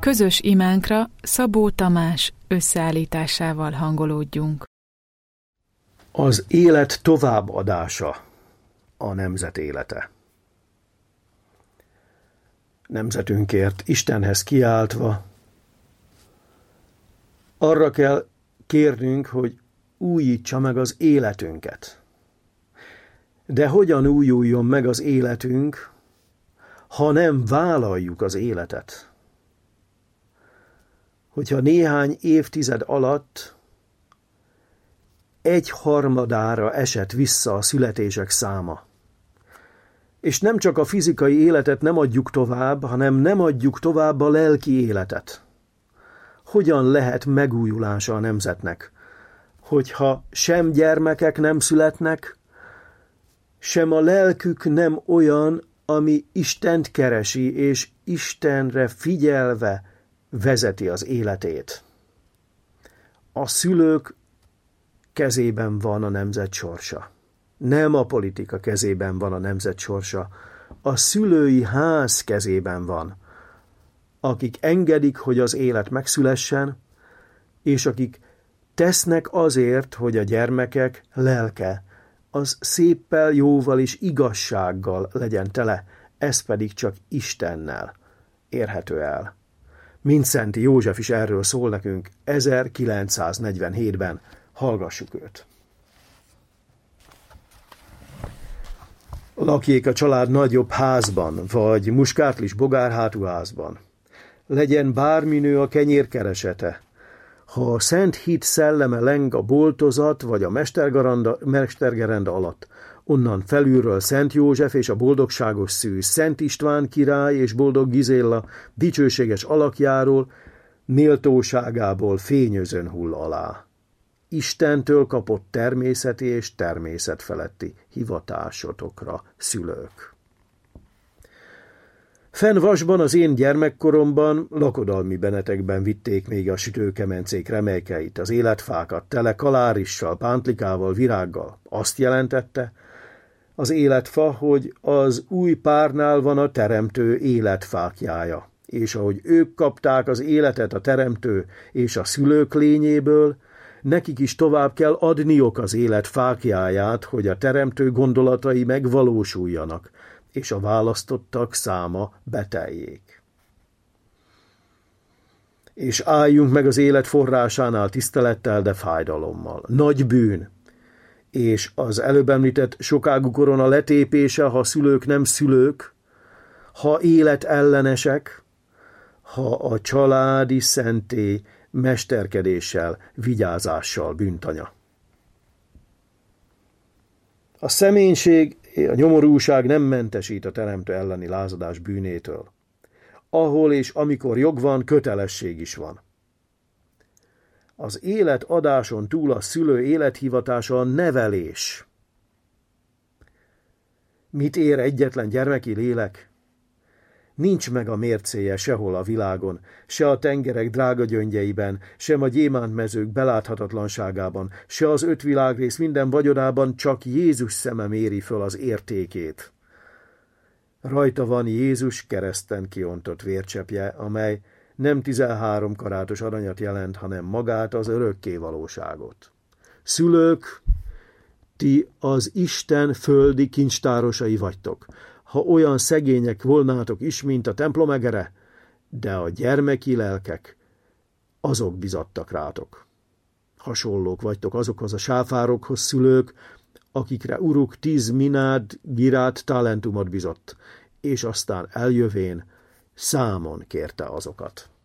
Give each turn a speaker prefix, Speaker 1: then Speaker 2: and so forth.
Speaker 1: Közös imánkra Szabó Tamás összeállításával hangolódjunk.
Speaker 2: Az élet továbbadása a nemzet élete. Nemzetünkért Istenhez kiáltva arra kell kérnünk, hogy újítsa meg az életünket. De hogyan újuljon meg az életünk, ha nem vállaljuk az életet? Hogyha néhány évtized alatt 1/3 esett vissza a születések száma, és nem csak a fizikai életet nem adjuk tovább, hanem nem adjuk tovább a lelki életet. Hogyan lehet megújulása a nemzetnek, hogyha sem gyermekek nem születnek, sem a lelkük nem olyan, ami Istent keresi, és Istenre figyelve vezeti az életét. A szülők kezében van a nemzet sorsa. Nem a politika kezében van a nemzet sorsa. A szülői ház kezében van, akik engedik, hogy az élet megszülessen, és akik tesznek azért, hogy a gyermekek lelke az széppel, jóval és igazsággal legyen tele, ez pedig csak Istennel érhető el. Mindszenty József is erről szól nekünk 1947-ben. Hallgassuk őt. Lakjék a család nagyobb házban, vagy muskátlis bogárhátú házban. Legyen bárminő a kenyérkeresete. Ha a szent hit szelleme leng a boltozat vagy a mestergerenda alatt, onnan felülről Szent József és a boldogságos szűz, Szent István király és boldog Gizélla dicsőséges alakjáról, méltóságából fényözön hull alá. Istentől kapott természeti és természetfeletti hivatásotokra, szülők. Fennvasban az én gyermekkoromban lakodalmi benetekben vitték még a sütőkemencék remékeit, az életfákat tele kalárissal, pántlikával, virággal. Azt jelentette az életfa, hogy az új párnál van a teremtő életfákjája, és ahogy ők kapták az életet a teremtő és a szülők lényéből, nekik is tovább kell adniok az élet fáklyáját, hogy a teremtő gondolatai megvalósuljanak, és a választottak száma beteljék. És álljunk meg az élet forrásánál tisztelettel, de fájdalommal. Nagy bűn, és az előbb említett sokágú korona letépése, ha szülők nem szülők, ha életellenesek, ha a családi szentély mesterkedéssel, vigyázással bűntanya. A személység, a nyomorúság nem mentesít a teremtő elleni lázadás bűnétől. Ahol és amikor jog van, kötelesség is van. Az élet adáson túl a szülő élethivatása a nevelés. Mit ér egyetlen gyermeki lélek? Nincs meg a mércéje sehol a világon, se a tengerek drága gyöngyeiben, sem a gyémántmezők beláthatatlanságában, se az 5 világrész minden vagyonában, csak Jézus szeme méri föl az értékét. Rajta van Jézus kereszten kiontott vércseppje, amely nem 13 karátos aranyat jelent, hanem magát, az örökké valóságot. Szülők, ti az Isten földi kincstárosai vagytok, ha olyan szegények volnátok is, mint a templomegere, de a gyermeki lelkek, azok bizattak rátok. Hasonlók vagytok azokhoz a sáfárokhoz, szülők, akikre uruk 10 minád girát talentumot bizott, és aztán eljövén számon kérte azokat.